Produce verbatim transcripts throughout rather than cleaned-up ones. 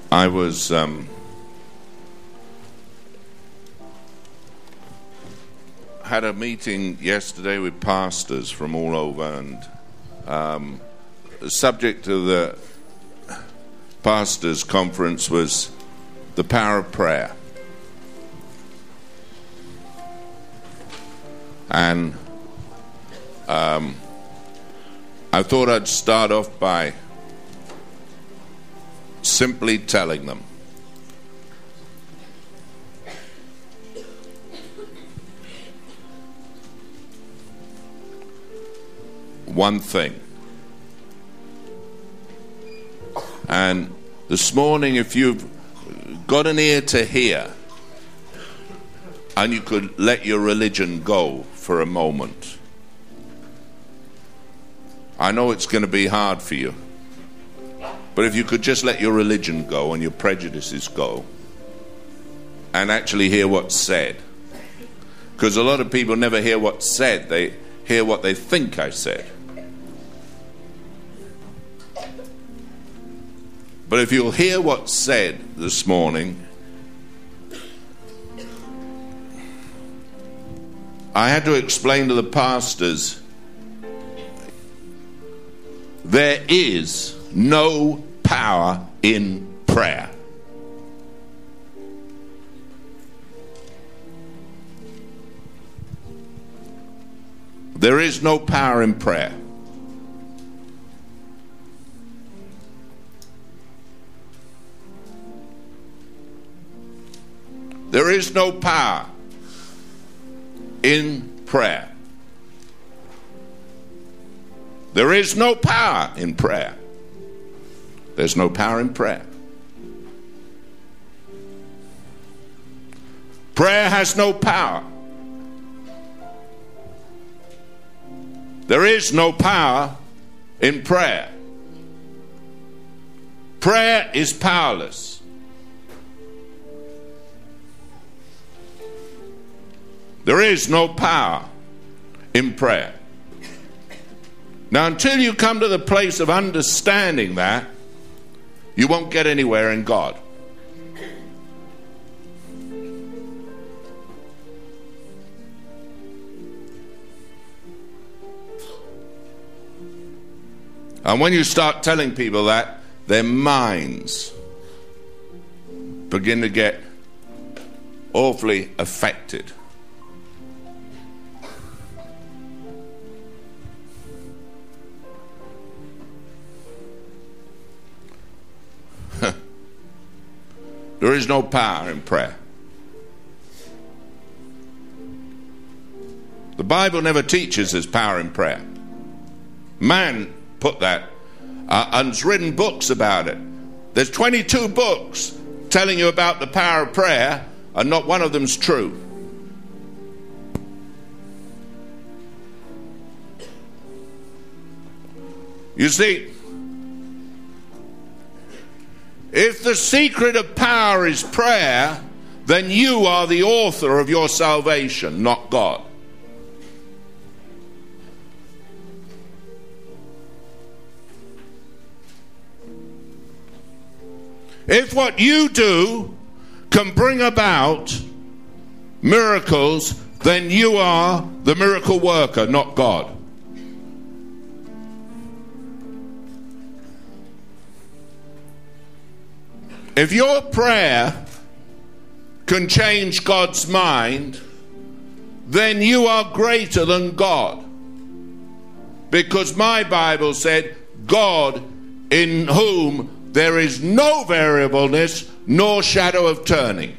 I was um, had a meeting yesterday with pastors from all over, and um, the subject of the pastors' conference was the power of prayer. And um, I thought I'd start off by simply telling them one thing. And this morning, if you've got an ear to hear and you could let your religion go for a moment, I know it's going to be hard for you, but if you could just let your religion go and your prejudices go and actually hear what's said, because a lot of people never hear what's said, they hear what they think I said. But if you'll hear what's said this morning, I had to explain to the pastors there is no power in prayer. There is no power in prayer. There is no power in prayer. There is no power in prayer. There's no power in prayer. Prayer has no power. There is no power in prayer. Prayer is powerless. There is no power in prayer. Now, until you come to the place of understanding that, you won't get anywhere in God. And when you start telling people that, their minds begin to get awfully affected. There is no power in prayer. The Bible never teaches there's power in prayer. Man put that uh, and has written books about it. There's twenty-two books telling you about the power of prayer, and not one of them's true. You see, if the secret of power is prayer, then you are the author of your salvation, not God. If what you do can bring about miracles, then you are the miracle worker, not God. If your prayer can change God's mind, then you are greater than God. Because my Bible said, God in whom there is no variableness nor shadow of turning.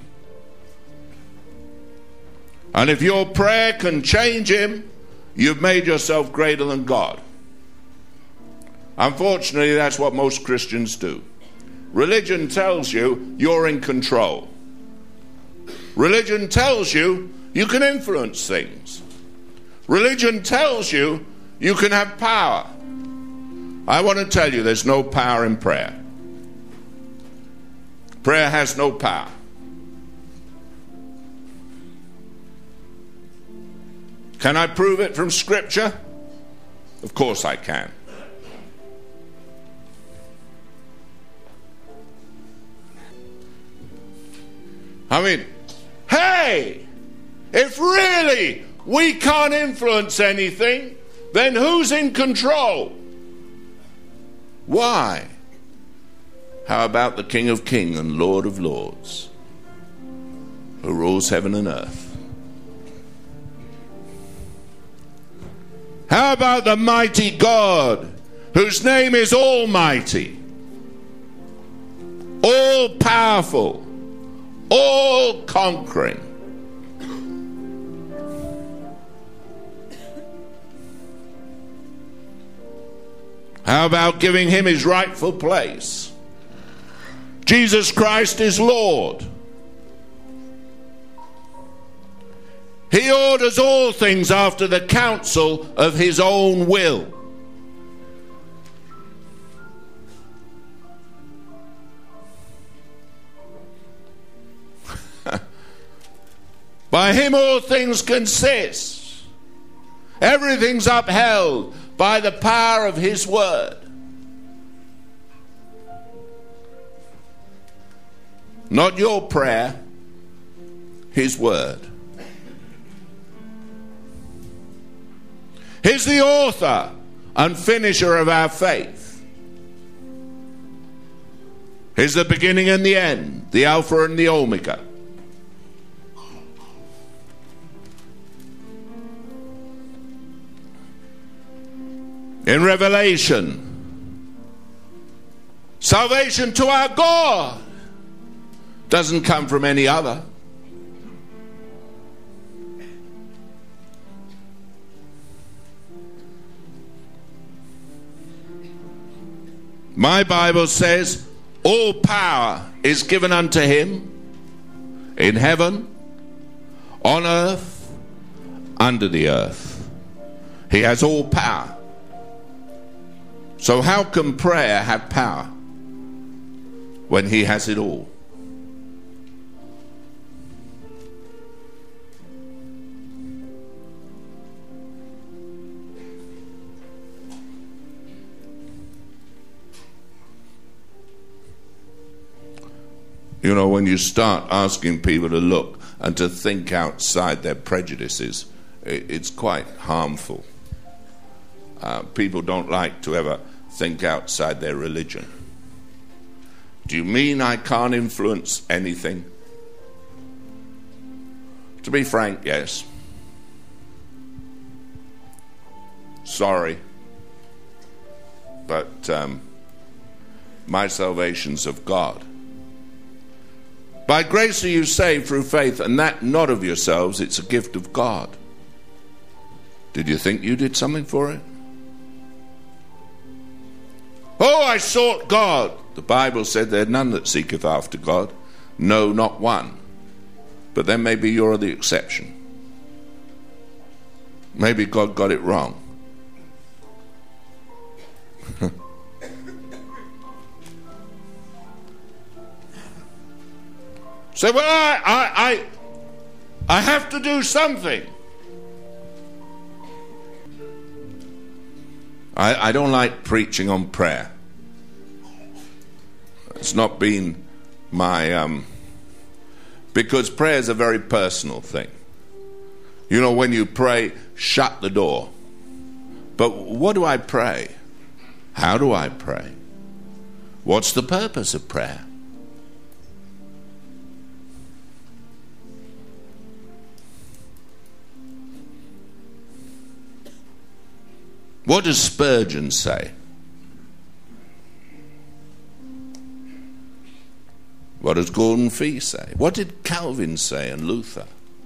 And if your prayer can change him, you've made yourself greater than God. Unfortunately, that's what most Christians do. Religion tells you you're in control. Religion tells you you can influence things. Religion tells you you can have power. I want to tell you there's no power in prayer. Prayer has no power. Can I prove it from Scripture? Of course I can. I mean, hey, if really we can't influence anything, then who's in control? Why? How about the King of Kings and Lord of Lords, who rules heaven and earth? How about the mighty God, whose name is Almighty, all-powerful, all-conquering? How about giving him his rightful place? Jesus Christ is Lord. He orders all things after the counsel of his own will. By him all things consist. Everything's upheld by the power of his word. Not your prayer, his word. He's the author and finisher of our faith. He's the beginning and the end, the Alpha and the Omega. In Revelation, salvation to our God doesn't come from any other. My Bible says all power is given unto him in heaven, on earth, under the earth. He has all power. So how can prayer have power when he has it all? You know, when you start asking people to look and to think outside their prejudices, it's quite harmful. Uh, people don't like to ever think outside their religion. Do you mean I can't influence anything? To be frank, yes. Sorry. But um, my salvation's of God. By grace are you saved through faith, and that not of yourselves, it's a gift of God. Did you think you did something for it? Oh, I sought God. The Bible said there are none that seeketh after God. No, not one. But then maybe you're the exception. Maybe God got it wrong. So, well, I, I, I, I have to do something. I, I don't like preaching on prayer. It's not been my... Um, because prayer is a very personal thing. You know, when you pray, shut the door. But what do I pray? How do I pray? What's the purpose of prayer? What does Spurgeon say? What does Gordon Fee say? What did Calvin say and Luther?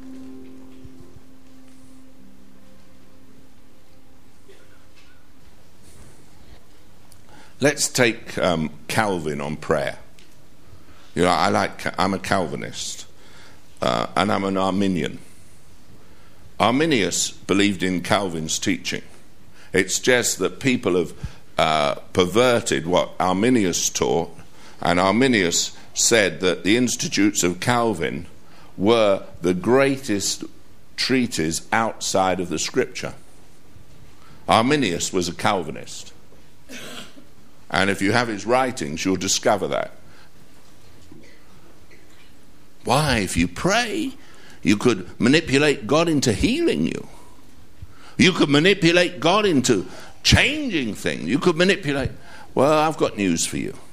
Let's take um, Calvin on prayer. You know, I like. I'm a Calvinist, uh, and I'm an Arminian. Arminius believed in Calvin's teaching. It's just that people have uh, perverted what Arminius taught, and Arminius said that the Institutes of Calvin were the greatest treatise outside of the Scripture. Arminius was a Calvinist. And if you have his writings, you'll discover that. Why? If you pray, you could manipulate God into healing you. You could manipulate God into changing things. You could manipulate. Well, I've got news for you.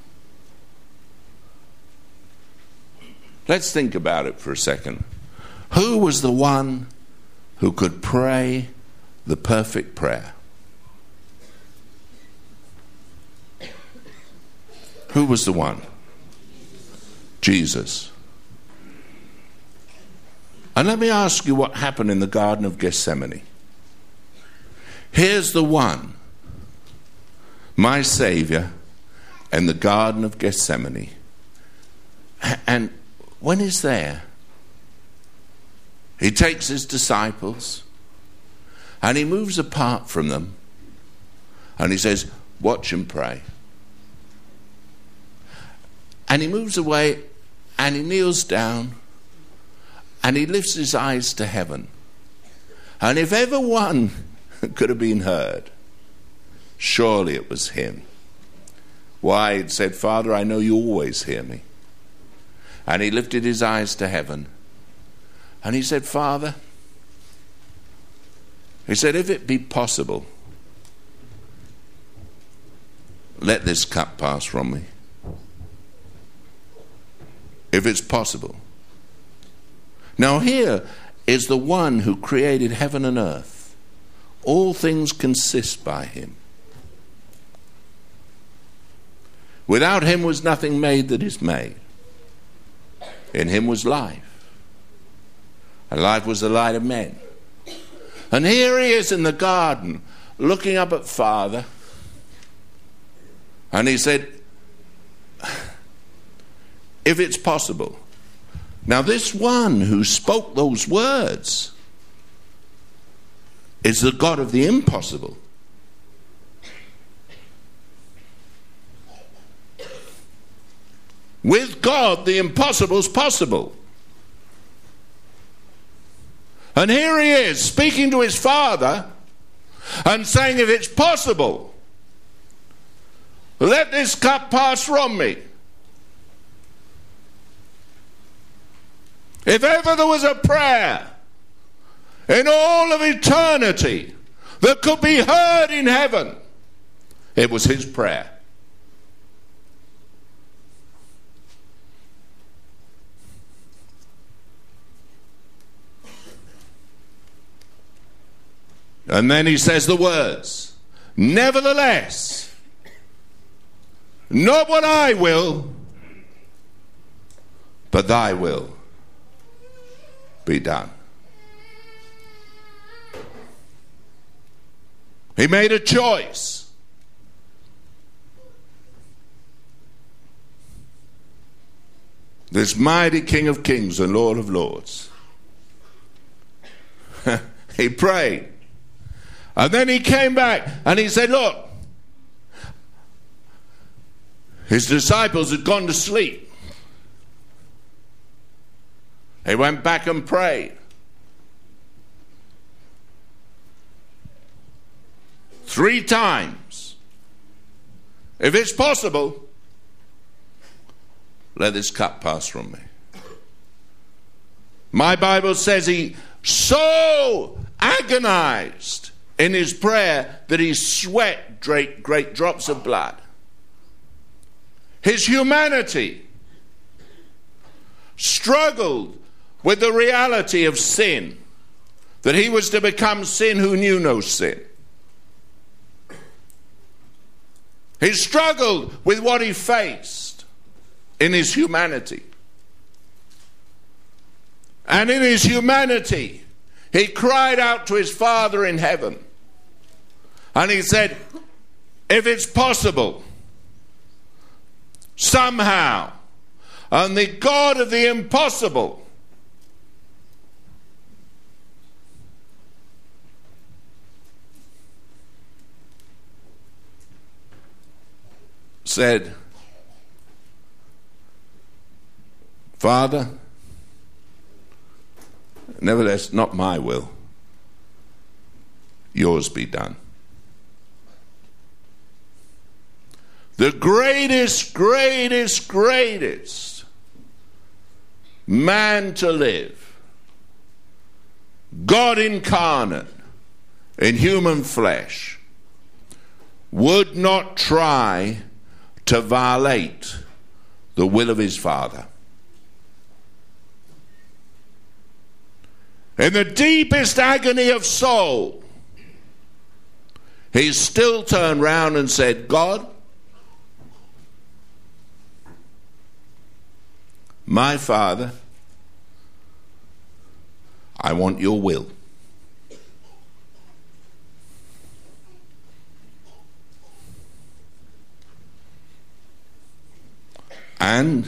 Let's think about it for a second. Who was the one who could pray the perfect prayer? Who was the one? Jesus. And let me ask you what happened in the Garden of Gethsemane. Here's the one, my Savior, in the Garden of Gethsemane. And when he's there, he takes his disciples and he moves apart from them and he says, watch and pray. And he moves away and he kneels down and he lifts his eyes to heaven. And if ever one could have been heard, surely it was him. Why? He said, Father, I know you always hear me. And he lifted his eyes to heaven. And he said, Father, he said, if it be possible, let this cup pass from me. If it's possible. Now here is the one who created heaven and earth. All things consist by him. Without him was nothing made that is made. In him was life. And life was the light of men. And here he is in the garden, looking up at Father. And he said, if it's possible. Now this one who spoke those words is the God of the impossible. With God, the impossible is possible. And here he is speaking to his Father and saying, if it's possible, let this cup pass from me. If ever there was a prayer in all of eternity that could be heard in heaven, it was his prayer. And then he says the words, nevertheless, not what I will, but thy will be done. He made a choice. This mighty King of Kings and Lord of Lords. He prayed. And then he came back and he said, look, his disciples had gone to sleep. He went back and prayed. Three times. If it's possible, let this cup pass from me. My Bible says he so agonized in his prayer that he sweat great, great drops of blood. His humanity struggled with the reality of sin, that he was to become sin who knew no sin. He struggled with what he faced in his humanity. And in his humanity, he cried out to his Father in heaven. And he said, if it's possible, somehow, and the God of the impossible said, Father, nevertheless, not my will, yours be done. The greatest, greatest, greatest man to live, God incarnate in human flesh, would not try to violate the will of his Father. In the deepest agony of soul, he still turned round and said, God, my Father, I want your will. And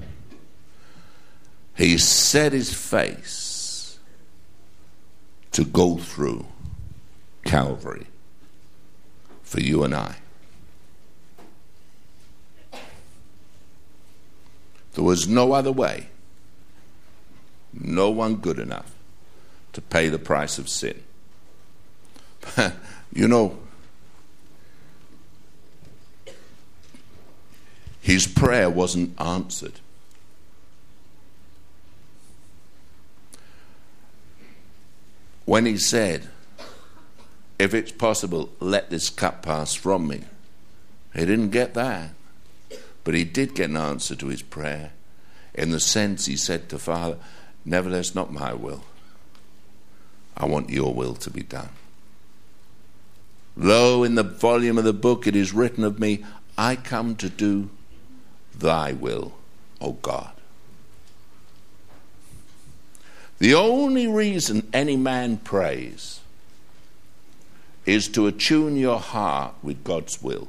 he set his face to go through Calvary for you and I. There was no other way, no one good enough to pay the price of sin. You know, his prayer wasn't answered. When he said, if it's possible, let this cup pass from me, he didn't get that. But he did get an answer to his prayer, in the sense he said to Father, nevertheless, not my will. I want your will to be done. Lo, in the volume of the book it is written of me, I come to do thy will, O God. The only reason any man prays is to attune your heart with God's will.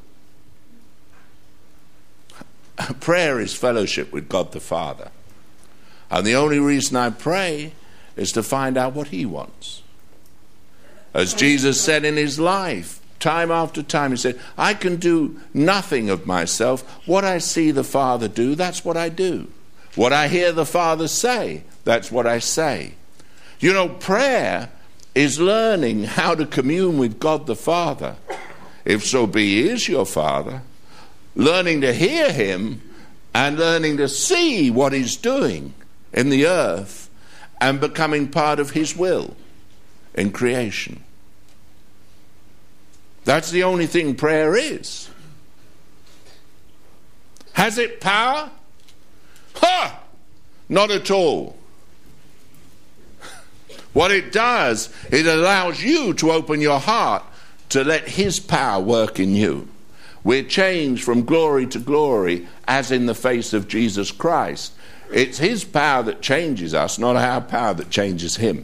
Prayer is fellowship with God the Father. And the only reason I pray is to find out what he wants. As Jesus said in his life, time after time, he said, I can do nothing of myself. What I see the Father do, that's what I do. What I hear the Father say, that's what I say. You know, prayer is learning how to commune with God the Father, if so be he is your Father, learning to hear him and learning to see what he's doing in the earth and becoming part of his will in creation. That's the only thing prayer is. Has it power? Ha! Not at all. What it does, it allows you to open your heart to let his power work in you. We're changed from glory to glory as in the face of Jesus Christ. It's his power that changes us, not our power that changes him.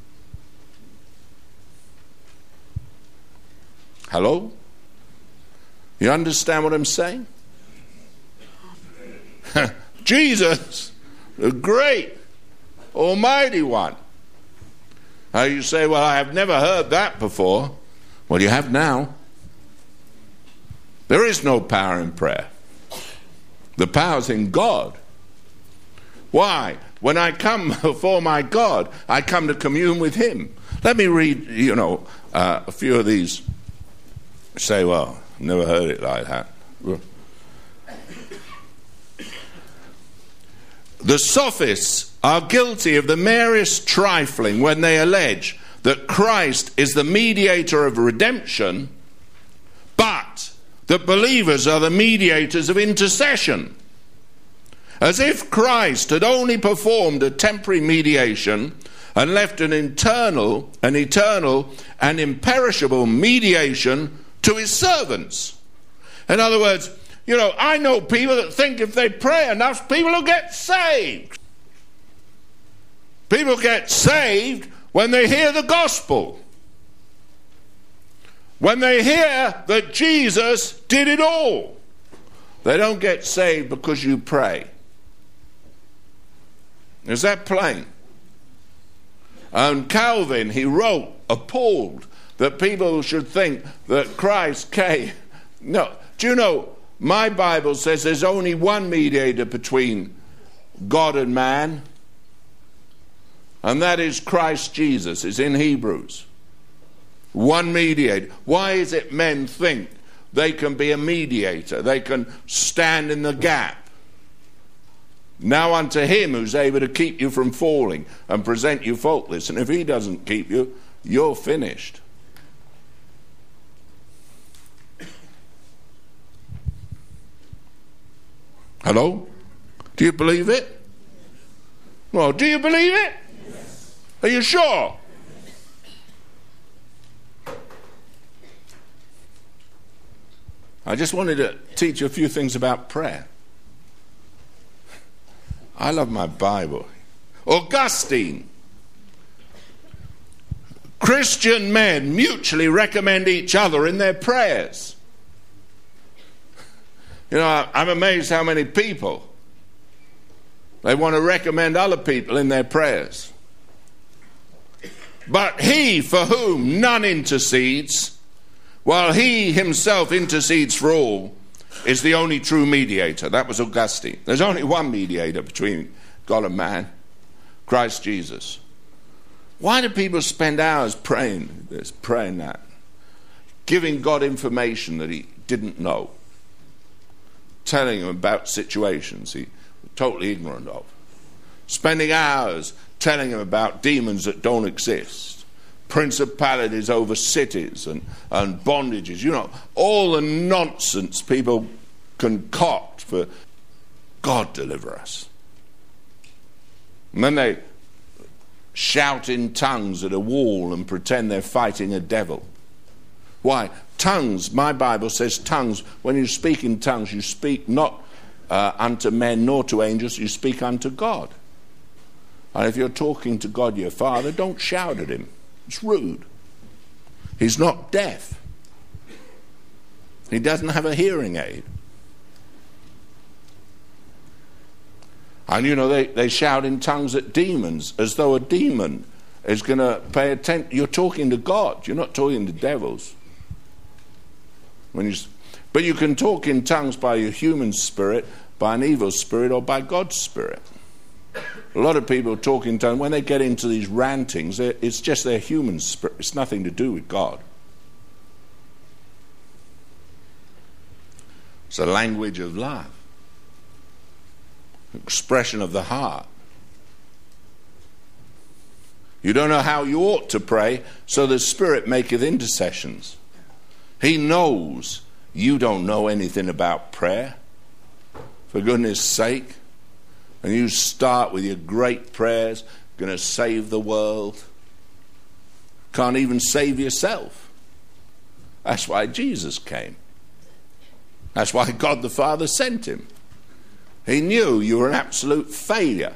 Hello? You understand what I'm saying? Jesus, the great, almighty one. Now you say, well, I have never heard that before. Well, you have now. There is no power in prayer. The power's in God. Why? When I come before my God, I come to commune with him. Let me read, you know, uh, a few of these. Say, well, I've never heard it like that. The sophists are guilty of the merest trifling when they allege that Christ is the mediator of redemption, but that believers are the mediators of intercession. As if Christ had only performed a temporary mediation and left an internal, an eternal and imperishable mediation to his servants. In other words, you know, I know people that think if they pray enough, people will get saved. People get saved when they hear the gospel. When they hear that Jesus did it all. They don't get saved because you pray. Is that plain? And Calvin, he wrote, appalled that people should think that Christ came. No, do you know, my Bible says there's only one mediator between God and man, and that is Christ Jesus. It's in Hebrews. One mediator. Why is it men think they can be a mediator? They can stand in the gap. Now unto him who's able to keep you from falling and present you faultless. And if he doesn't keep you, you're finished. Hello? Do you believe it? Well, do you believe it? Yes. Are you sure? I just wanted to teach you a few things about prayer. I love my Bible. Augustine. Christian men mutually recommend each other in their prayers. You know, I'm amazed how many people, they want to recommend other people in their prayers. But he for whom none intercedes, while he himself intercedes for all, is the only true mediator. That was Augustine. There's only one mediator between God and man, Christ Jesus. Why do people spend hours praying this, praying that, giving God information that he didn't know, telling him about situations he was totally ignorant of, spending hours telling him about demons that don't exist, principalities over cities and, and bondages, you know, all the nonsense people concoct for God deliver us. And then they shout in tongues at a wall and pretend they're fighting a devil. Why? Tongues, my Bible says tongues, when you speak in tongues, you speak not uh, unto men nor to angels, you speak unto God. And if you're talking to God your Father, don't shout at him. It's rude. He's not deaf. He doesn't have a hearing aid. And you know, they, they shout in tongues at demons as though a demon is going to pay attention. You're talking to God. You're not talking to devils. When you, but you can talk in tongues by your human spirit, by an evil spirit, or by God's spirit. A lot of people talk in tongues. When they get into these rantings, it's just their human spirit. It's nothing to do with God. It's a language of love, expression of the heart. You don't know how you ought to pray, so the Spirit maketh intercessions. He knows you don't know anything about prayer, for goodness sake. And you start with your great prayers, going to save the world. Can't even save yourself. That's why Jesus came. That's why God the Father sent him. He knew you were an absolute failure.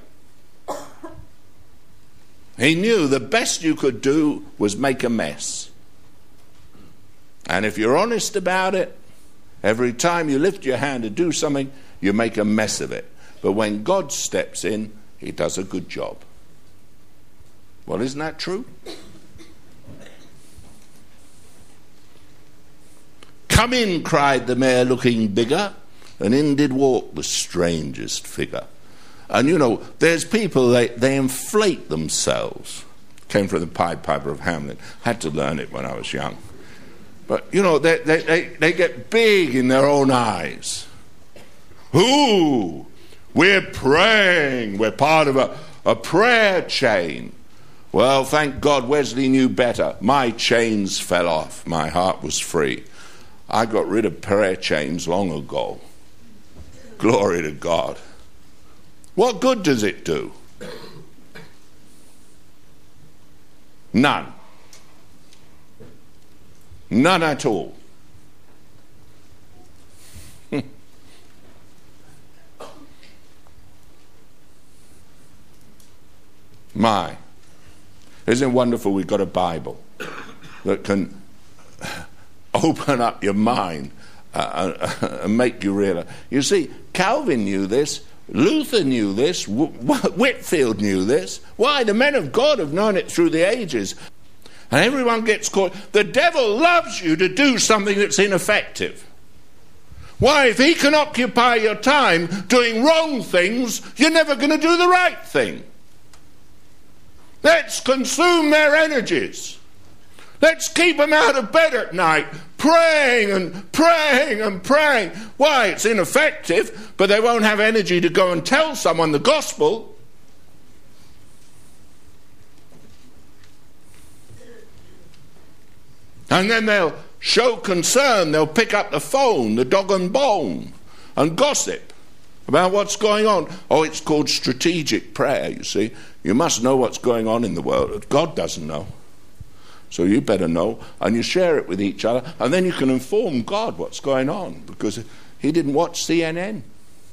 He knew the best you could do was make a mess. And if you're honest about it, every time you lift your hand to do something, you make a mess of it. But when God steps in, he does a good job. Well, isn't that true? Come in, cried the mayor, looking bigger, and in did walk the strangest figure. And you know, there's people, they, they inflate themselves. Came from the Pied Piper of Hamelin. Had to learn it when I was young. But, you know, they, they, they, they get big in their own eyes. Ooh, we're praying. We're part of a, a prayer chain. Well, thank God Wesley knew better. My chains fell off. My heart was free. I got rid of prayer chains long ago. Glory to God. What good does it do? None. None at all. My, isn't it wonderful we've got a Bible that can open up your mind uh, and make you realize. You see, Calvin knew this, Luther knew this, Whitfield knew this. Why? The men of God have known it through the ages. And everyone gets caught. The devil loves you to do something that's ineffective. Why? If he can occupy your time doing wrong things, you're never going to do the right thing. Let's consume their energies. Let's keep them out of bed at night, praying and praying and praying. Why? It's ineffective, but they won't have energy to go and tell someone the gospel. And then they'll show concern. They'll pick up the phone, the dog and bone, and gossip about what's going on. Oh, it's called strategic prayer, you see. You must know what's going on in the world. God doesn't know. So you better know, and you share it with each other, and then you can inform God what's going on, because he didn't watch C N N.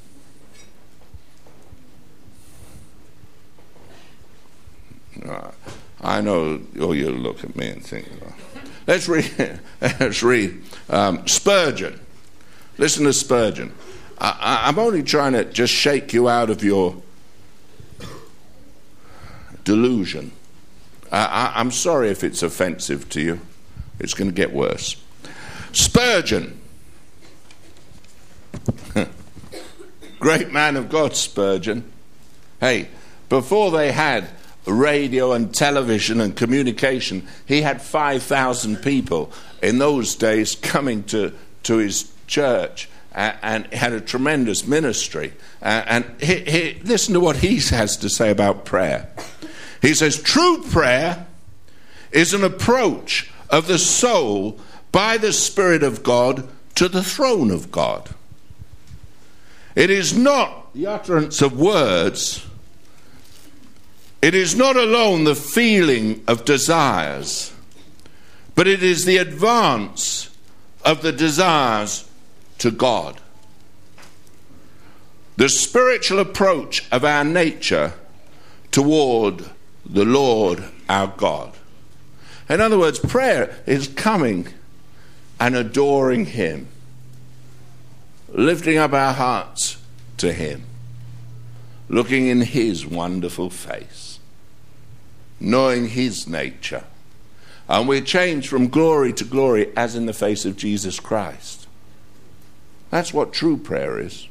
I know, oh, you'll look at me and think, oh. Let's read, let's read um, Spurgeon. Listen to Spurgeon. I, I'm only trying to just shake you out of your delusion. I, I'm sorry if it's offensive to you. It's going to get worse. Spurgeon. Great man of God, Spurgeon. Hey, before they had radio and television and communication, he had five thousand people in those days coming to, to his church, and, and had a tremendous ministry. Uh, and he, he, listen to what he has to say about prayer. He says, true prayer is an approach of the soul by the Spirit of God to the throne of God. It is not the utterance of words. It is not alone the feeling of desires, but it is the advance of the desires to God. The spiritual approach of our nature toward the Lord our God. In other words, prayer is coming and adoring him, lifting up our hearts to him, looking in his wonderful face, knowing his nature. And we're changed from glory to glory as in the face of Jesus Christ. That's what true prayer is.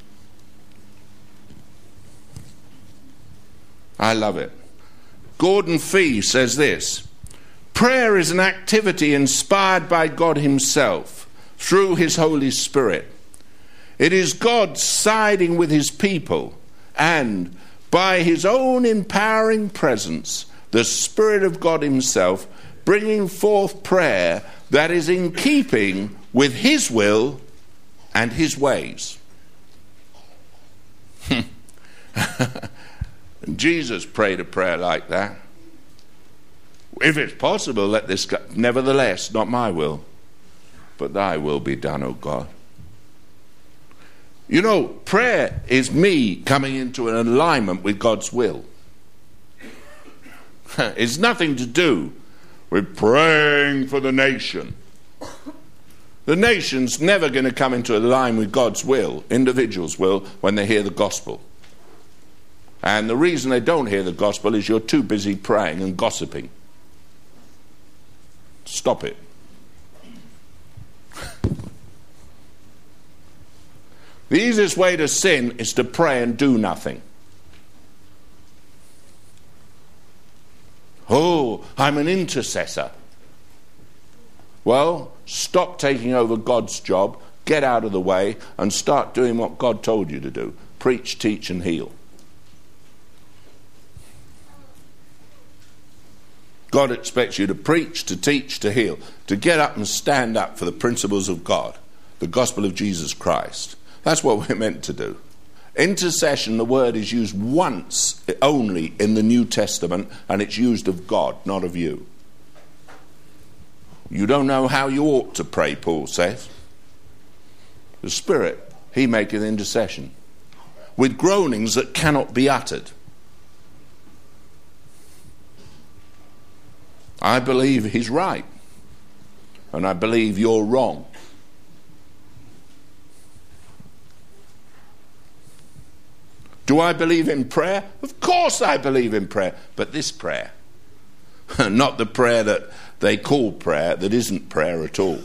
I love it. Gordon Fee says this: prayer is an activity inspired by God himself through his Holy Spirit. It is God siding with his people, and by his own empowering presence, the Spirit of God himself bringing forth prayer that is in keeping with his will and his ways. Jesus prayed a prayer like that. If it's possible, let this go. Nevertheless, not my will, but thy will be done, O God. You know, prayer is me coming into an alignment with God's will. It's nothing to do with praying for the nation. The nation's never going to come into line with God's will, individuals' will, when they hear the gospel. And the reason they don't hear the gospel is you're too busy praying and gossiping. Stop it. The easiest way to sin is to pray and do nothing. Oh, I'm an intercessor. Well, stop taking over God's job, get out of the way, and start doing what God told you to do. Preach, teach, and heal. God expects you to preach, to teach, to heal, to get up and stand up for the principles of God, the gospel of Jesus Christ. That's what we're meant to do. Intercession, the word is used once only in the New Testament, and it's used of God, not of you. You don't know how you ought to pray, Paul says. The Spirit, he maketh intercession with groanings that cannot be uttered. I believe he's right, and I believe you're wrong. Do I believe in prayer? Of course I believe in prayer, but this prayer, not the prayer that they call prayer, that isn't prayer at all.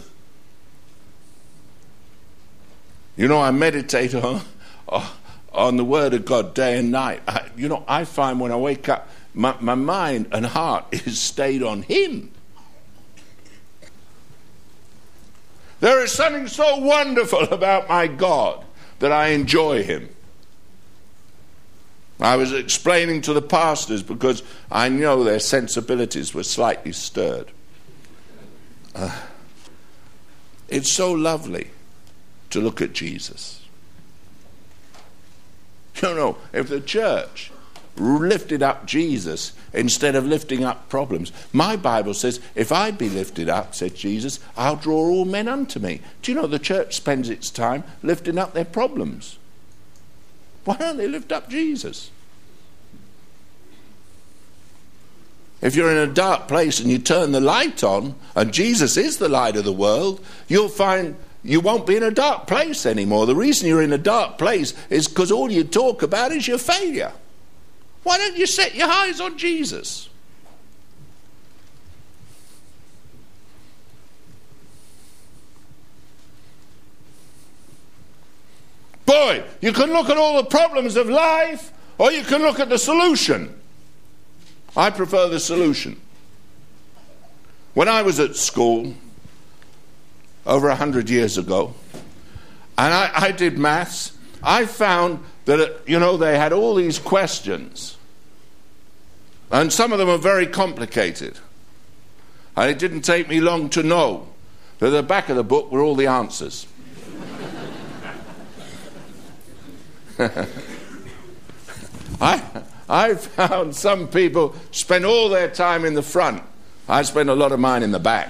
You know, I meditate on, on the Word of God day and night. I, you know, I find when I wake up, my, my mind and heart is stayed on Him. There is something so wonderful about my God that I enjoy him. I was explaining to the pastors because I know their sensibilities were slightly stirred. Uh, it's so lovely to look at Jesus. You know, if the church lifted up Jesus instead of lifting up problems. My Bible says, if I be lifted up, said Jesus, I'll draw all men unto me. Do you know the church spends its time lifting up their problems? Why don't they lift up Jesus? If you're in a dark place and you turn the light on, and Jesus is the light of the world, you'll find you won't be in a dark place anymore. The reason you're in a dark place is because all you talk about is your failure. Why don't you set your eyes on Jesus? Boy, you can look at all the problems of life, or you can look at the solution. I prefer the solution. When I was at school, over a hundred years ago, and I, I did maths, I found that, you know, they had all these questions, and some of them are very complicated. And it didn't take me long to know that at the back of the book were all the answers. I, I found some people spend all their time in the front. I spend a lot of mine in the back.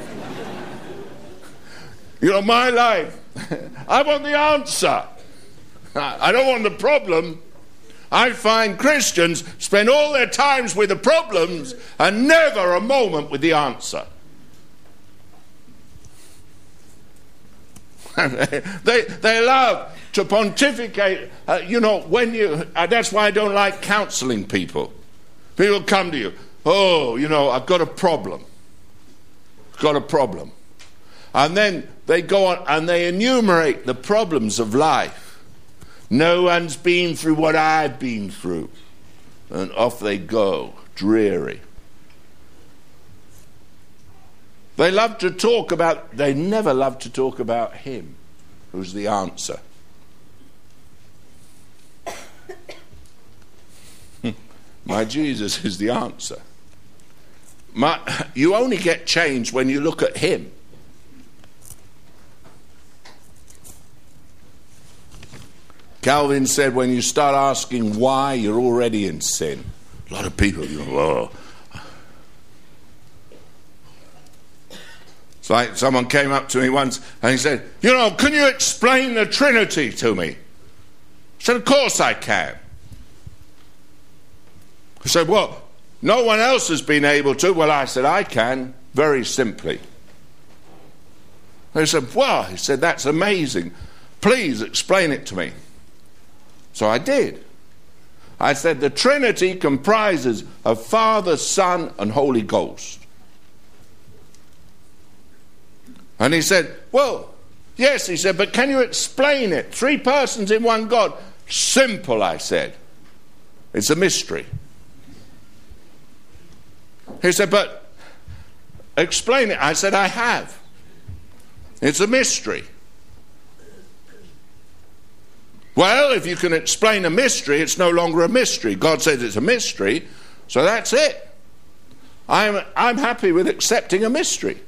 You know, my life, I want the answer. I don't want the problem. I find Christians spend all their times with the problems and never a moment with the answer. they they love to pontificate. Uh, you know, when you uh, that's why I don't like counseling people. People come to you, oh, you know, I've got a problem. Got a problem. And then they go on and they enumerate the problems of life. No one's been through what I've been through. And off they go, dreary. They love to talk about, they never love to talk about him, who's the answer. My Jesus is the answer. My, you only get change when you look at him. Calvin said, when you start asking why, you're already in sin. A lot of people, you know, oh. It's like someone came up to me once and he said, you know, can you explain the Trinity to me? I said, of course I can. I said, well, no one else has been able to. Well, I said, I can, very simply. They said, well, he said, that's amazing. Please explain it to me. So I did. I said the Trinity comprises of Father, Son, and Holy Ghost. And he said, well, yes, he said, but can you explain it? Three persons in one God. Simple, I said. It's a mystery. He said, but explain it. I said, I have. It's a mystery. Well, if you can explain a mystery, it's no longer a mystery. God says it's a mystery, so that's it. I'm, I'm happy with accepting a mystery.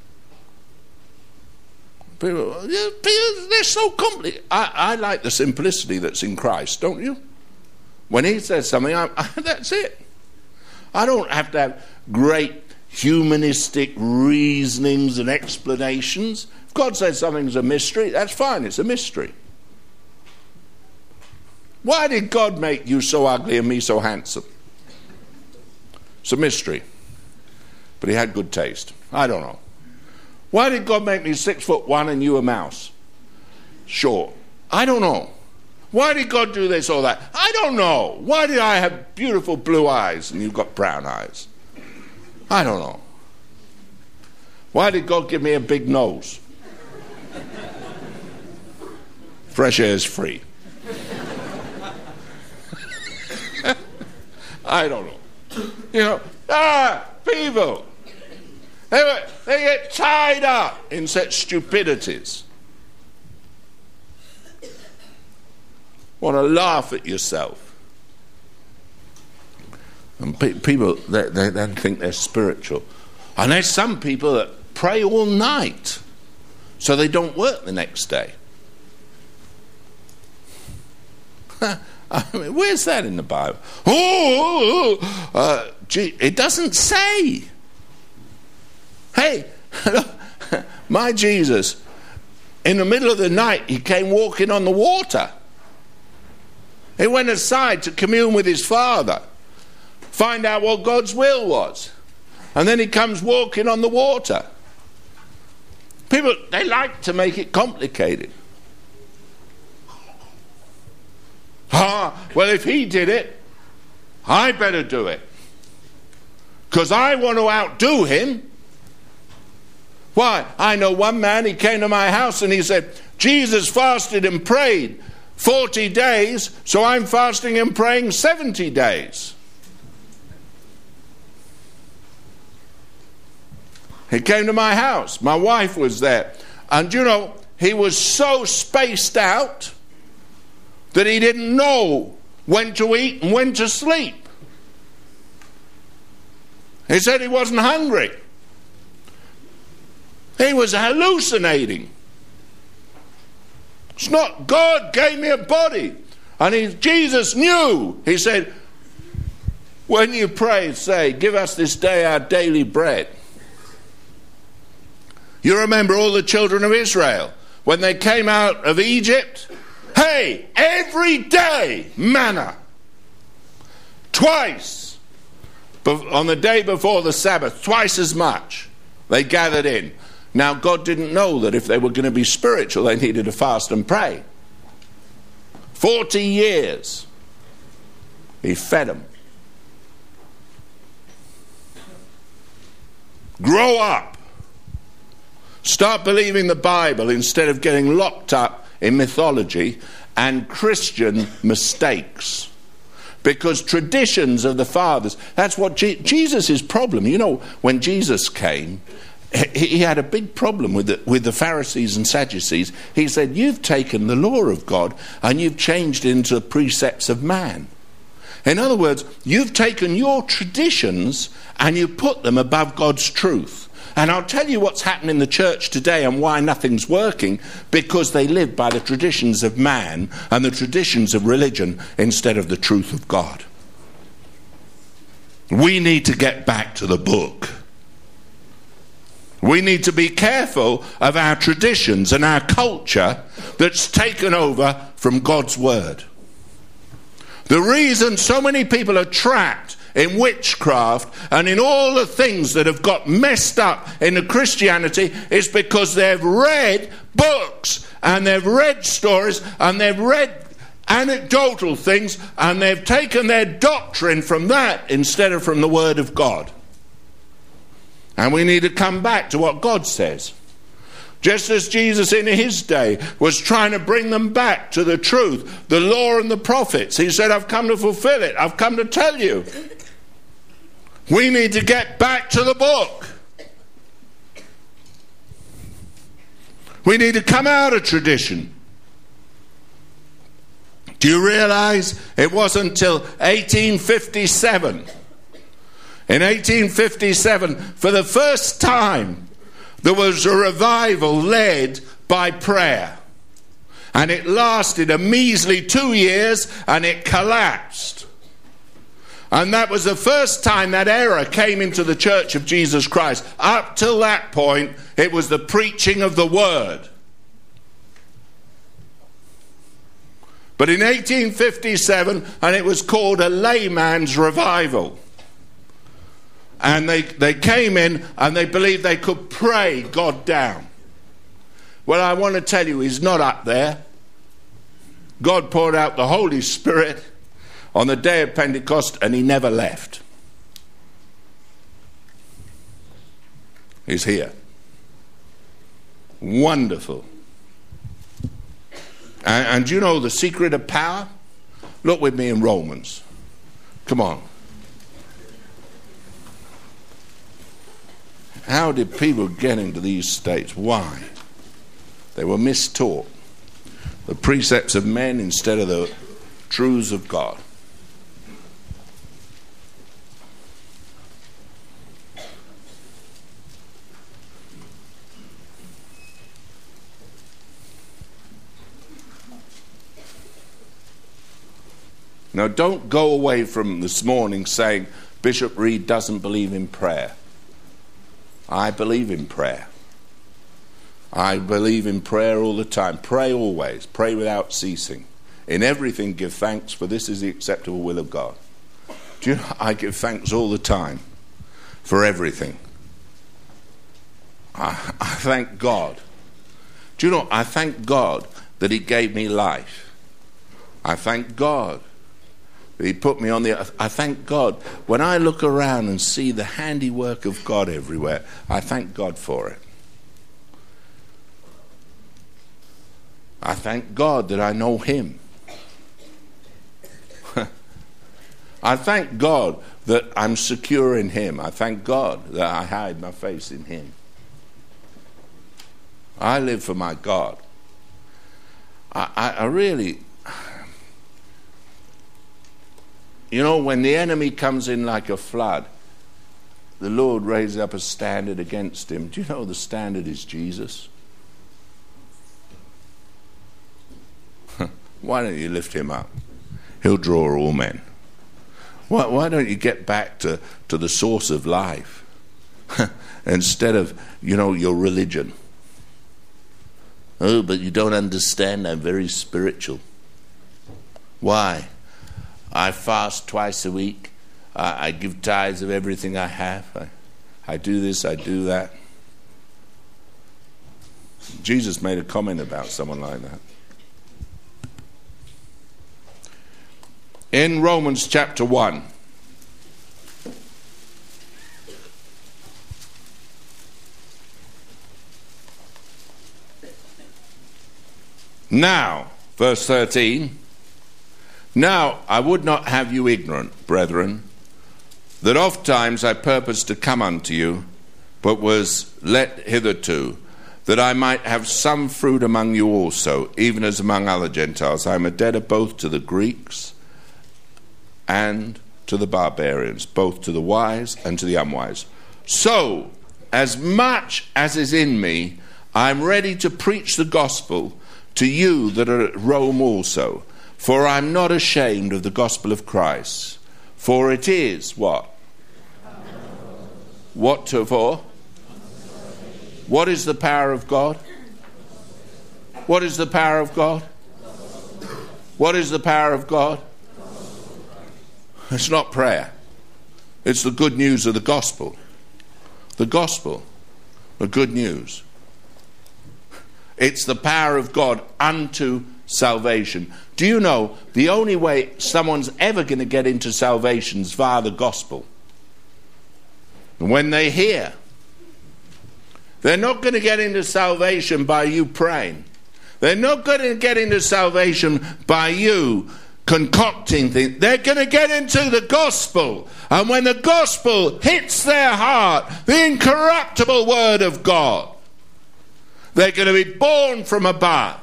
People, they're so complicated. I, I like the simplicity that's in Christ, don't you? When he says something, I, I, that's it. I don't have to have great humanistic reasonings and explanations. If God says something's a mystery, that's fine, it's a mystery. Why did God make you so ugly and me so handsome? It's a mystery. But he had good taste. I don't know. Why did God make me six foot one and you a mouse? Sure. I don't know. Why did God do this or that? I don't know. Why did I have beautiful blue eyes and you've got brown eyes? I don't know. Why did God give me a big nose? Fresh air is free. I don't know. You know, ah, people. They, were, they get tied up in such stupidities. Want to laugh at yourself. And pe- people, they, they, they think they're spiritual. And there's some people that pray all night so they don't work the next day. I mean, where's that in the Bible? Oh, uh, gee, it doesn't say. Hey, my Jesus, in the middle of the night, he came walking on the water. He went aside to commune with his Father, find out what God's will was. And then he comes walking on the water. People, they like to make it complicated. Ah, well, if he did it, I better do it. Because I want to outdo him. Why? I know one man, he came to my house and he said, Jesus fasted and prayed forty days, so I'm fasting and praying seventy days. He came to my house. My wife was there. And you know, he was so spaced out that he didn't know when to eat and when to sleep. He said he wasn't hungry. He was hallucinating. It's not God gave me a body. And he, Jesus knew. He said, when you pray, say, give us this day our daily bread. You remember all the children of Israel when they came out of Egypt? Hey, every day, manna. Twice. On the day before the Sabbath, twice as much. They gathered in. Now, God didn't know that if they were going to be spiritual, they needed to fast and pray. Forty years. He fed them. Grow up. Start believing the Bible instead of getting locked up in mythology and Christian mistakes. Because traditions of the fathers, that's what Je- Jesus' problem. You know, when Jesus came, he, he had a big problem with the, with the Pharisees and Sadducees. He said, you've taken the law of God and you've changed it into precepts of man. In other words, you've taken your traditions and you put them above God's truth. And I'll tell you what's happened in the church today and why nothing's working, because they live by the traditions of man and the traditions of religion instead of the truth of God. We need to get back to the book. We need to be careful of our traditions and our culture that's taken over from God's word. The reason so many people are trapped in witchcraft and in all the things that have got messed up in the Christianity is because they've read books and they've read stories and they've read anecdotal things and they've taken their doctrine from that instead of from the Word of God. And we need to come back to what God says. Just as Jesus in his day was trying to bring them back to the truth, the law and the prophets. He said, I've come to fulfill it. I've come to tell you. We need to get back to the book. We need to come out of tradition. Do you realize it wasn't until eighteen fifty-seven? In eighteen fifty-seven, for the first time, there was a revival led by prayer. And it lasted a measly two years and it collapsed. And that was the first time that error came into the Church of Jesus Christ. Up till that point, it was the preaching of the Word. But in eighteen fifty-seven, and it was called a layman's revival. And they, they came in and they believed they could pray God down. Well, I want to tell you, he's not up there. God poured out the Holy Spirit on the day of Pentecost and he never left. He's here. Wonderful. And, and you know the secret of power? Look with me in Romans. Come on. How did people get into these states? Why? They were mistaught the precepts of men instead of the truths of God. Now, don't go away from this morning saying Bishop Reed doesn't believe in prayer. I believe in prayer. I believe in prayer all the time. Pray always. Pray without ceasing. In everything give thanks, for this is the acceptable will of God. Do you know, I give thanks all the time for everything. I, I thank God. Do you know, I thank God that he gave me life. I thank God that he put me on the earth. I thank God. When I look around and see the handiwork of God everywhere, I thank God for it. I thank God that I know him. I thank God that I'm secure in him. I thank God that I hide my face in him. I live for my God. I, I, I really... You know, when the enemy comes in like a flood, the Lord raises up a standard against him. Do you know the standard is Jesus? Why don't you lift him up? He'll draw all men. Why, why don't you get back to, to the source of life instead of, you know, your religion? Oh, but you don't understand, I'm very spiritual. Why? I fast twice a week. I, I give tithes of everything I have. I, I do this, I do that. Jesus made a comment about someone like that. In Romans chapter one, now, verse thirteen, now I would not have you ignorant, brethren, that oft times I purposed to come unto you, but was let hitherto, that I might have some fruit among you also, even as among other Gentiles. I am a debtor both to the Greeks and to the barbarians, both to the wise and to the unwise. So, as much as is in me, I am ready to preach the gospel to you that are at Rome also. For I am not ashamed of the gospel of Christ. For it is what? What to for? What is the power of God? What is the power of God? What is the power of God? It's not prayer. It's the good news of the gospel. The gospel. The good news. It's the power of God unto salvation. Do you know the only way someone's ever going to get into salvation is via the gospel? When they hear. They're not going to get into salvation by you praying. They're not going to get into salvation by you concocting things. They're going to get into the gospel. And when the gospel hits their heart, the incorruptible word of God, they're going to be born from above.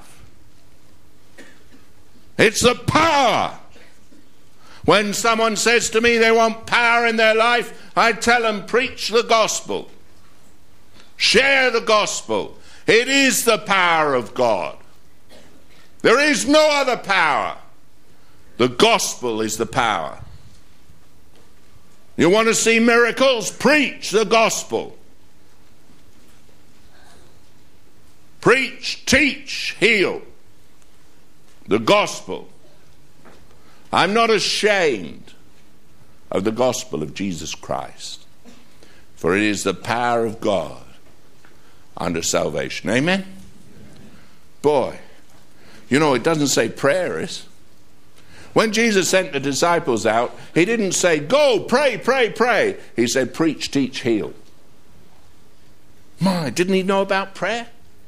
It's the power. When someone says to me they want power in their life, I tell them, preach the gospel. Share the gospel. It is the power of God. There is no other power. The gospel is the power. You want to see miracles? Preach the gospel. Preach, teach, heal. The gospel. I'm not ashamed of the gospel of Jesus Christ, for it is the power of God unto salvation. Amen? Boy, you know, it doesn't say prayer is. When Jesus sent the disciples out, he didn't say, go, pray, pray, pray. He said, preach, teach, heal. My, didn't he know about prayer?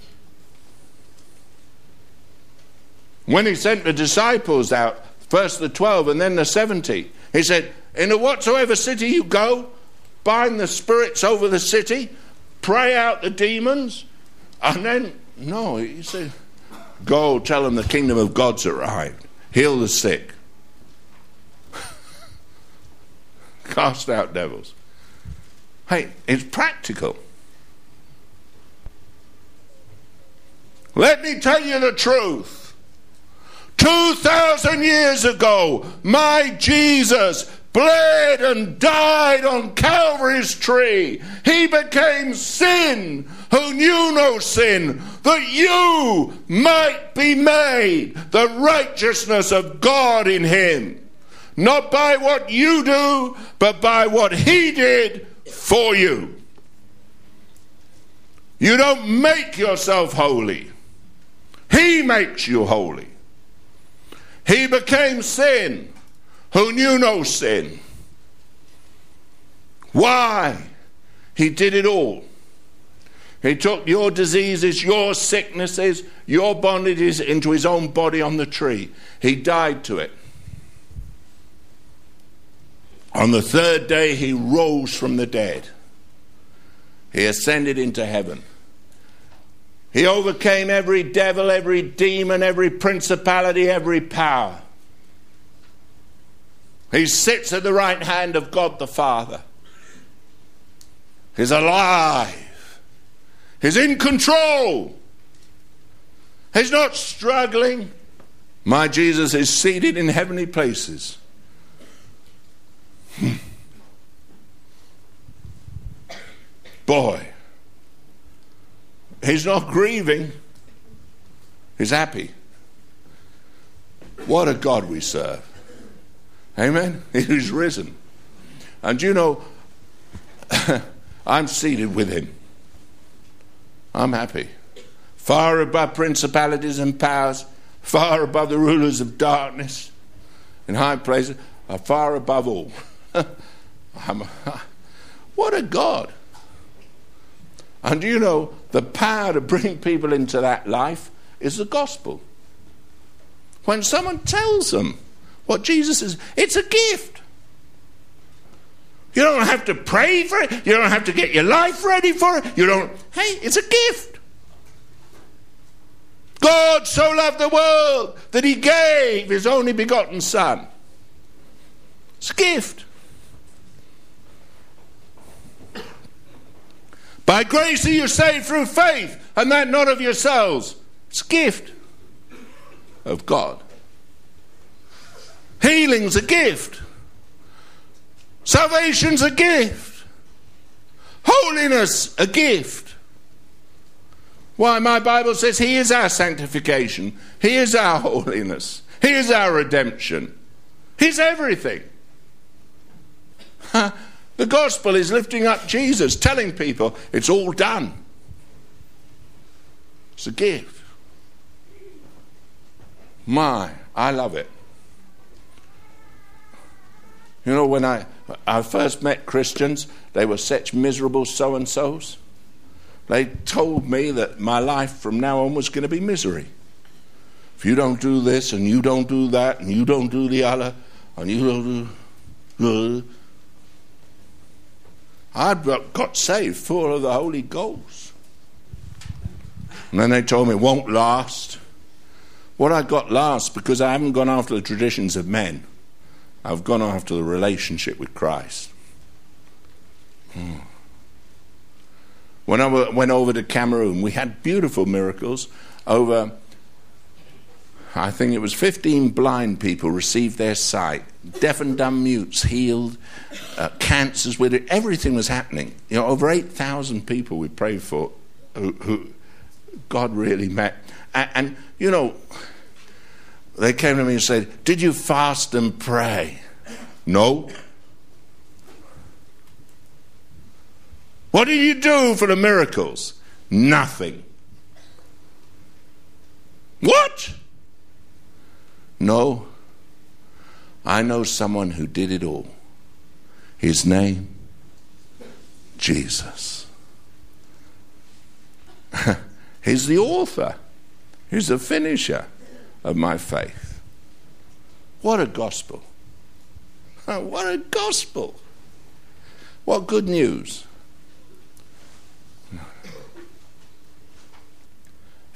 When he sent the disciples out, first the twelve and then the seventy, he said, into whatsoever city you go, bind the spirits over the city, pray out the demons, and then, no, he said, go tell them the kingdom of God's arrived. Heal the sick. Cast out devils. Hey, it's practical. Let me tell you the truth. Two thousand years ago, my Jesus bled and died on Calvary's tree. He became sin who knew no sin, that you might be made the righteousness of God in him. Not by what you do, but by what he did for you. You don't make yourself holy. He makes you holy. He became sin who knew no sin. Why? He did it all. He took your diseases, your sicknesses, your bondages into his own body on the tree. He died to it. On the third day, he rose from the dead. He ascended into heaven. He overcame every devil, every demon, every principality, every power. He sits at the right hand of God the Father. He's alive. He's in control. He's not struggling. My Jesus is seated in heavenly places. Boy, he's not grieving. He's happy. What a God we serve. Amen? He's risen. And you know, I'm seated with him. I'm happy. Far above principalities and powers, far above the rulers of darkness in high places, are far above all. I'm a, what a God. And you know, the power to bring people into that life is the gospel. When someone tells them what Jesus is, it's a gift. You don't have to pray for it. You don't have to get your life ready for it. You don't, hey, it's a gift. God so loved the world that he gave his only begotten Son. It's a gift. By grace are you saved through faith, and that not of yourselves. It's a gift of God. Healing's a gift. Salvation's a gift. Holiness, a gift. Why, my Bible says he is our sanctification. He is our holiness. He is our redemption. He's everything. The gospel is lifting up Jesus, telling people it's all done. It's a gift. My, I love it. You know, when I, I first met Christians, they were such miserable so-and-sos. They told me that my life from now on was going to be misery. If you don't do this, and you don't do that, and you don't do the other, and you don't do... Uh, I'd got saved full of the Holy Ghost. And then they told me it won't last. What I got last, because I haven't gone after the traditions of men. I've gone after the relationship with Christ. Hmm. When I went over to Cameroon, we had beautiful miracles. Over, I think it was fifteen blind people received their sight. Deaf and dumb mutes healed. Uh, cancers with it. Everything was happening. You know, over eight thousand people we prayed for who, who God really met. And, and, you know, they came to me and said, did you fast and pray? No. What did you do for the miracles? Nothing. What? No. I know someone who did it all. His name, Jesus. He's the author. He's the finisher of my faith. What a gospel. What a gospel. What good news.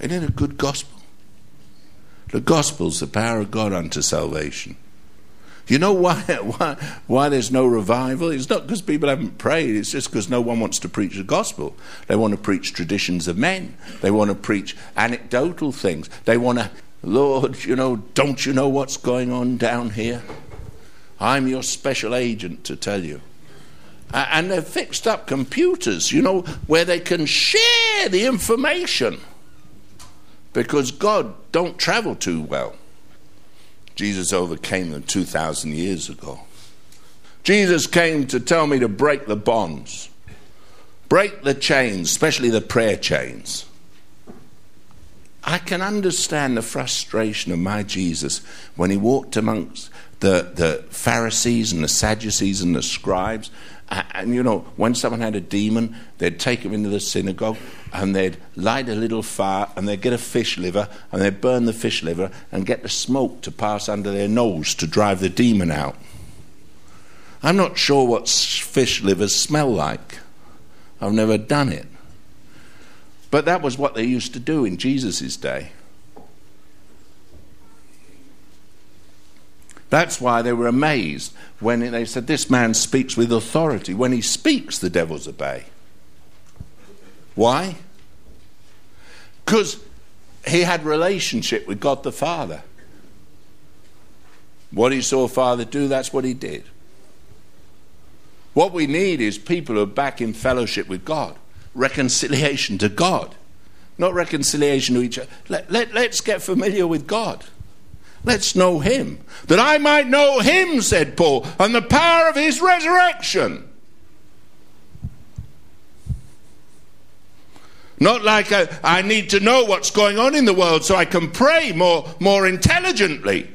Isn't it a good gospel? The gospel's the power of God unto salvation. You know why, why, why there's no revival? It's not because people haven't prayed. It's just because no one wants to preach the gospel. They want to preach traditions of men. They want to preach anecdotal things. They want to, Lord, you know, don't you know what's going on down here? I'm your special agent to tell you. Uh, and they've fixed up computers, you know, where they can share the information. Because God don't travel too well. Jesus overcame them two thousand years ago. Jesus came to tell me to break the bonds. Break the chains, especially the prayer chains. I can understand the frustration of my Jesus when he walked amongst the, the Pharisees and the Sadducees and the scribes. And, and, you know, when someone had a demon, they'd take him into the synagogue and they'd light a little fire and they'd get a fish liver and they'd burn the fish liver and get the smoke to pass under their nose to drive the demon out. I'm not sure what fish livers smell like. I've never done it. But that was what they used to do in Jesus' day. That's why they were amazed when they said, this man speaks with authority. When he speaks, the devils obey. Why? Because he had relationship with God the Father. What he saw Father do, that's what he did. What we need is people who are back in fellowship with God. Reconciliation to God. Not reconciliation to each other. Let, let, let's get familiar with God. Let's know him. That I might know him, said Paul, and the power of his resurrection. Not like I, I need to know what's going on in the world so I can pray more, more intelligently.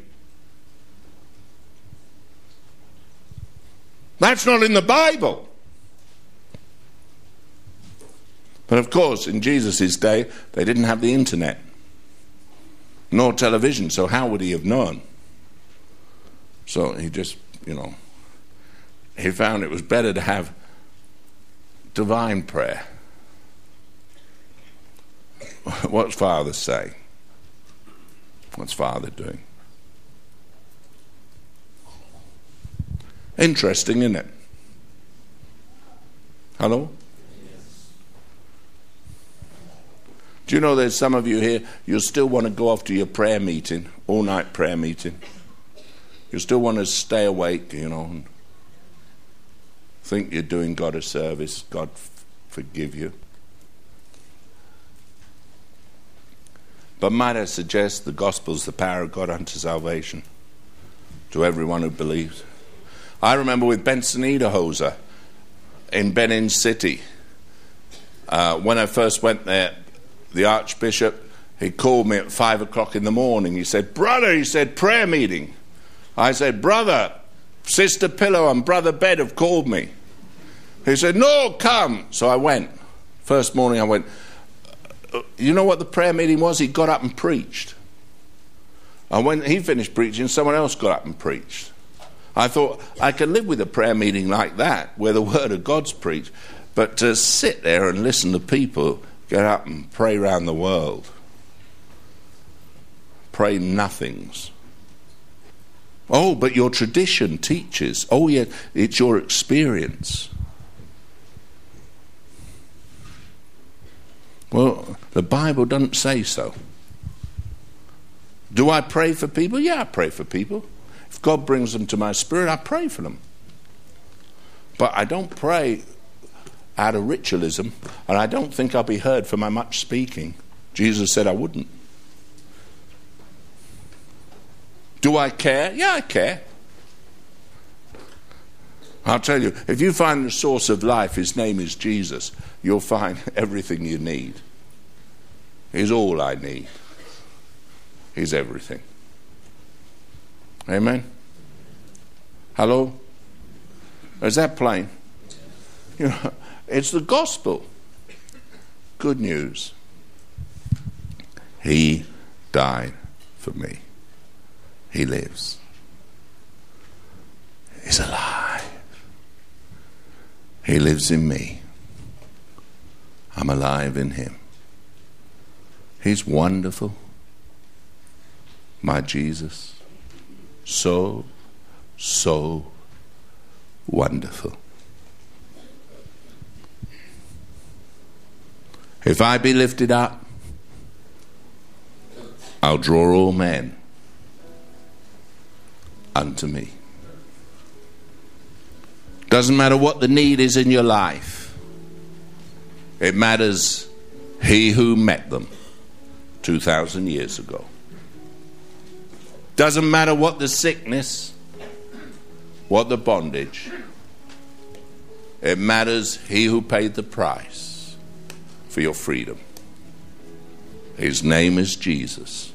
That's not in the Bible. But of course, in Jesus' day, they didn't have the internet, nor television, so how would he have known? So he just, you know, he found it was better to have divine prayer. What's Father say? What's Father doing? Interesting, isn't it? Hello? Do you know there's some of you here, you still want to go off to your prayer meeting, all-night prayer meeting. You still want to stay awake, you know, and think you're doing God a service. God f- forgive you. But might I suggest the gospel's the power of God unto salvation to everyone who believes. I remember with Benson Idahosa in Benin City, uh, when I first went there, the Archbishop, he called me at five o'clock in the morning. He said, brother, he said, prayer meeting. I said, brother, Sister Pillow and Brother Bed have called me. He said, no, come. So I went. First morning I went. You know what the prayer meeting was? He got up and preached. And when he finished preaching, someone else got up and preached. I thought, I can live with a prayer meeting like that, where the word of God's preached. But to sit there and listen to people get up and pray around the world. Pray nothings. Oh, but your tradition teaches. Oh, yeah, it's your experience. Well, the Bible doesn't say so. Do I pray for people? Yeah, I pray for people. If God brings them to my spirit, I pray for them. But I don't pray out of ritualism, and I don't think I'll be heard for my much speaking. Jesus said I wouldn't. Do I care? Yeah, I care. I'll tell you, if you find the source of life, his name is Jesus, you'll find everything you need. He's all I need. He's everything. Amen? Hello? Is that plain? You know, it's the gospel. Good news. He died for me. He lives. He's alive. He lives in me. I'm alive in him. He's wonderful. My Jesus. So, so wonderful. If I be lifted up, I'll draw all men unto me. Doesn't matter what the need is in your life. It matters he who met them two thousand years ago. Doesn't matter what the sickness, what the bondage. It matters he who paid the price for your freedom. His name is Jesus.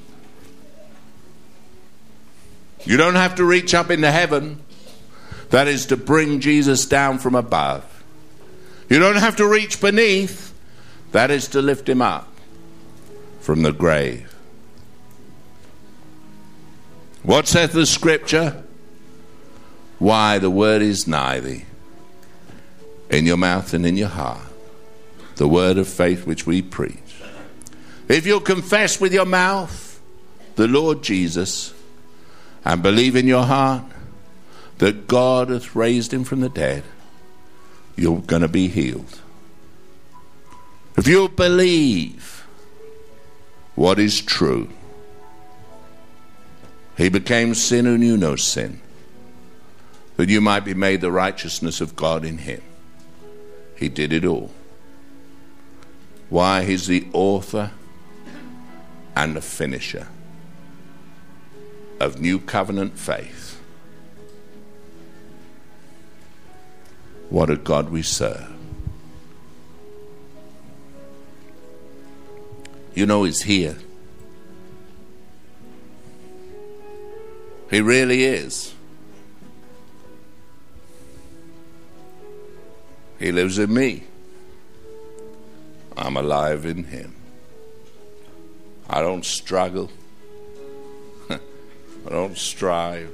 You don't have to reach up into heaven. That is to bring Jesus down from above. You don't have to reach beneath. That is to lift him up from the grave. What saith the scripture? Why, the word is nigh thee, in your mouth and in your heart, the word of faith which we preach. If you'll confess with your mouth the Lord Jesus and believe in your heart that God hath raised him from the dead, you're going to be healed. If you'll believe what is true, he became sin who knew no sin, that you might be made the righteousness of God in him. He did it all. Why? He's the author and the finisher of new covenant faith. What a God we serve. You know he's here. He really is. He lives in me. I'm alive in him. I don't struggle. I don't strive.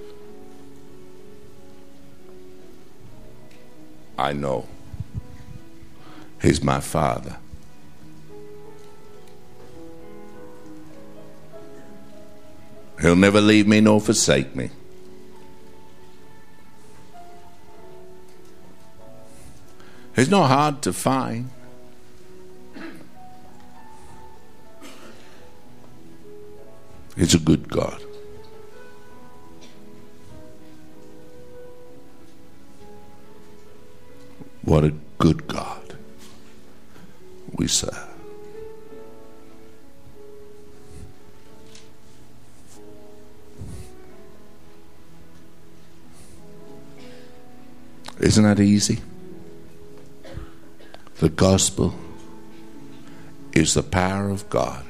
I know he's my Father. He'll never leave me nor forsake me. He's not hard to find. He's a good God. What a good God we serve. Isn't that easy? The gospel is the power of God.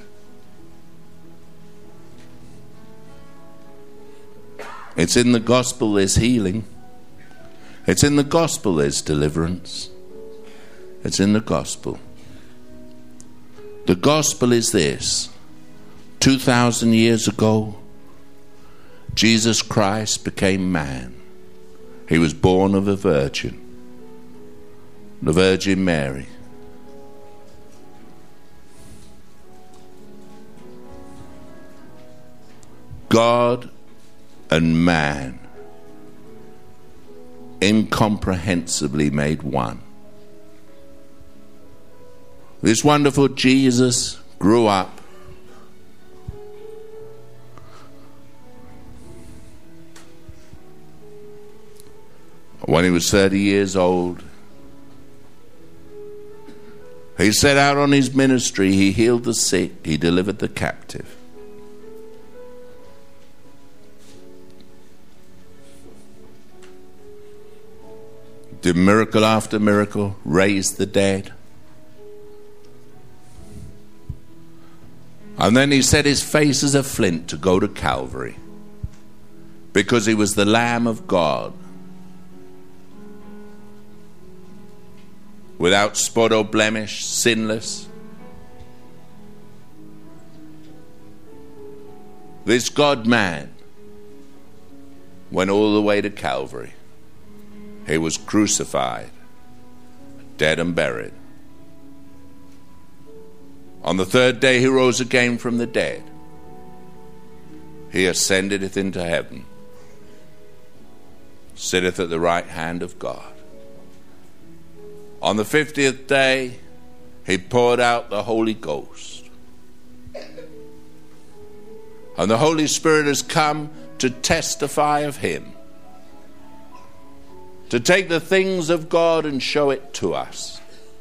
It's in the gospel there's healing. It's in the gospel there's deliverance. It's in the gospel. The gospel is this. Two thousand years ago, Jesus Christ became man. He was born of a virgin, the Virgin Mary. God and man incomprehensibly made one. This wonderful Jesus grew up. When he was thirty years old, he set out on his ministry. He healed the sick. He delivered the captive. Did miracle after miracle, raised the dead. And then he set his face as a flint to go to Calvary, because he was the Lamb of God, without spot or blemish, sinless. This God-man went all the way to Calvary. He was crucified, dead and buried. On the third day he rose again from the dead. He ascendeth into heaven, sitteth at the right hand of God. On the fiftieth day he poured out the Holy Ghost. And the Holy Spirit has come to testify of him, to take the things of God and show it to us.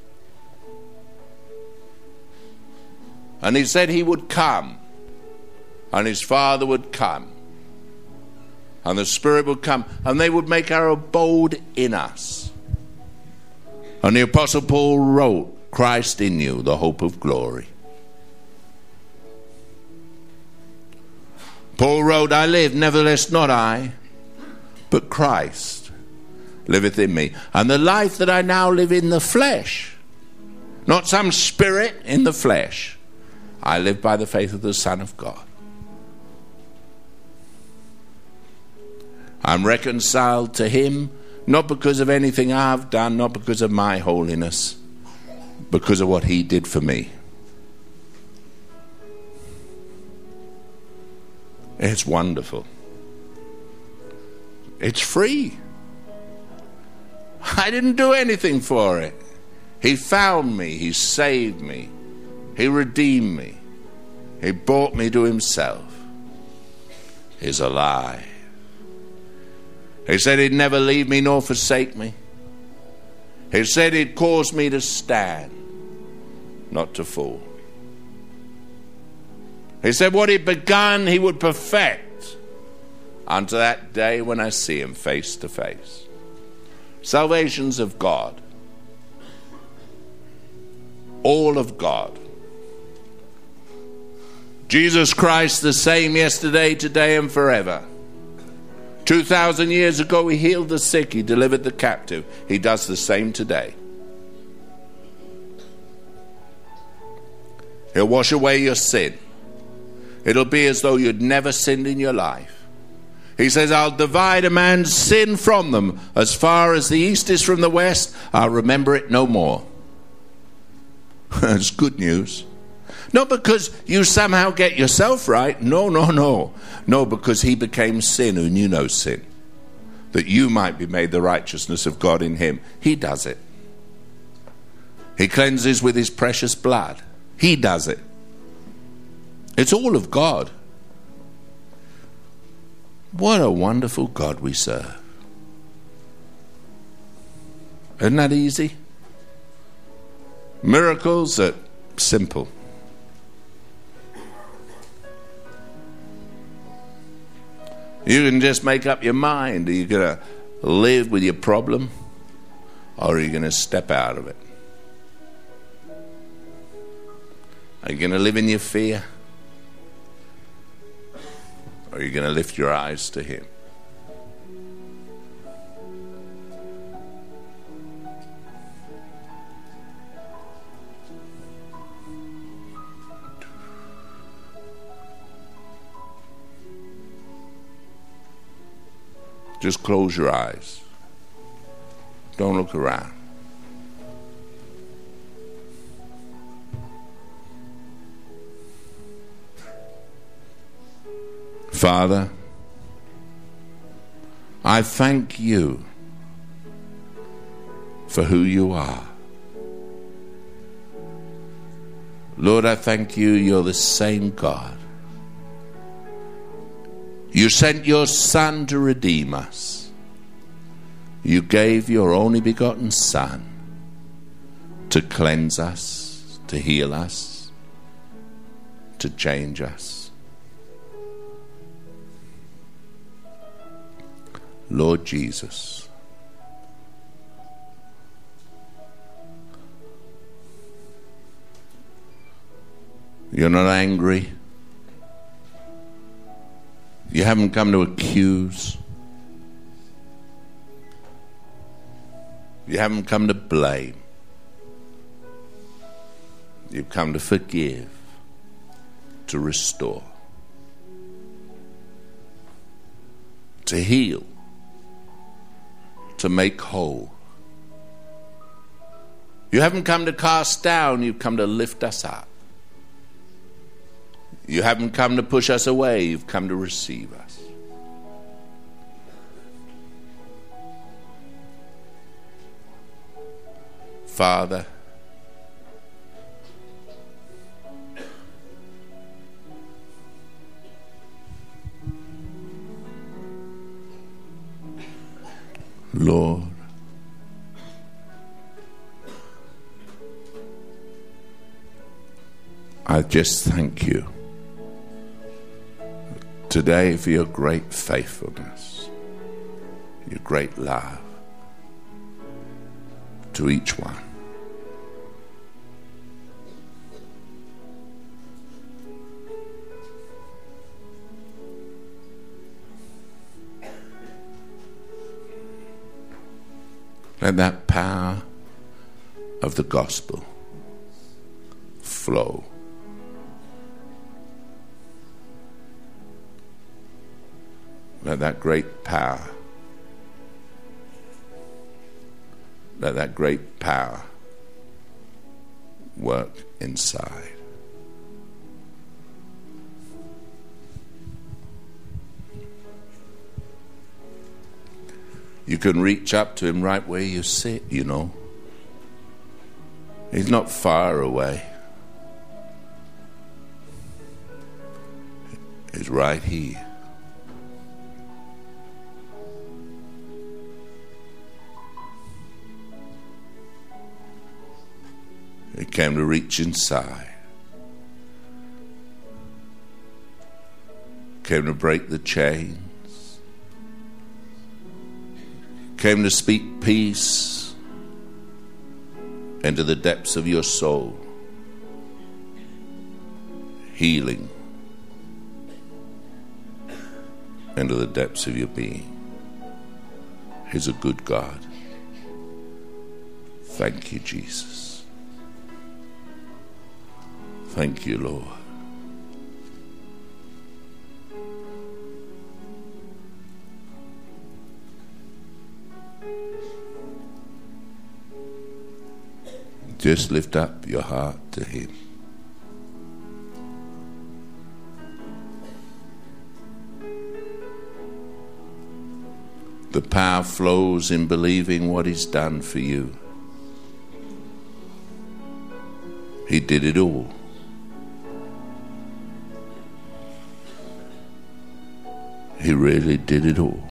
And he said he would come, and his Father would come, and the Spirit would come, and they would make our abode in us. And the Apostle Paul wrote, Christ in you, the hope of glory. Paul wrote, I live, nevertheless not I, but Christ liveth in me. And the life that I now live in the flesh, not some spirit in the flesh, I live by the faith of the Son of God. I'm reconciled to him, not because of anything I've done, not because of my holiness, because of what he did for me. It's wonderful. It's free. I didn't do anything for it. He found me. He saved me. He redeemed me. He brought me to himself. He's alive. He said he'd never leave me nor forsake me. He said he'd cause me to stand, not to fall. He said what he'd begun he would perfect unto that day when I see him face to face. Salvation's of God. All of God. Jesus Christ the same yesterday, today, and forever. Two thousand years ago he healed the sick, he delivered the captive. He does the same today. He'll wash away your sin. It'll be as though you'd never sinned in your life. He says, I'll divide a man's sin from them. As far as the east is from the west, I'll remember it no more. That's good news. Not because you somehow get yourself right. No, no, no. No, because he became sin who knew no sin, that you might be made the righteousness of God in him. He does it. He cleanses with his precious blood. He does it. It's all of God. What a wonderful God we serve. Isn't that easy? Miracles are simple. You can just make up your mind. Are you going to live with your problem, or are you going to step out of it? Are you going to live in your fear, or are you going to lift your eyes to him? Just close your eyes. Don't look around. Father, I thank you for who you are. Lord, I thank you, you're the same God. You sent your Son to redeem us. You gave your only begotten Son to cleanse us, to heal us, to change us. Lord Jesus, you're not angry. You haven't come to accuse. You haven't come to blame. You've come to forgive, to restore, to heal, to make whole. You haven't come to cast down, you've come to lift us up. You haven't come to push us away, you've come to receive us. Father, Lord, I just thank you today for your great faithfulness, your great love to each one. Let that power of the gospel flow. Let that great power, let that great power work inside. You can reach up to him right where you sit, you know. He's not far away. He's right here. He came to reach inside. Came to break the chains. Came to speak peace into the depths of your soul. Healing into the depths of your being. He's a good God. Thank you, Jesus. Thank you, Lord. Just lift up your heart to him. The power flows in believing what he's done for you. He did it all. He really did it all.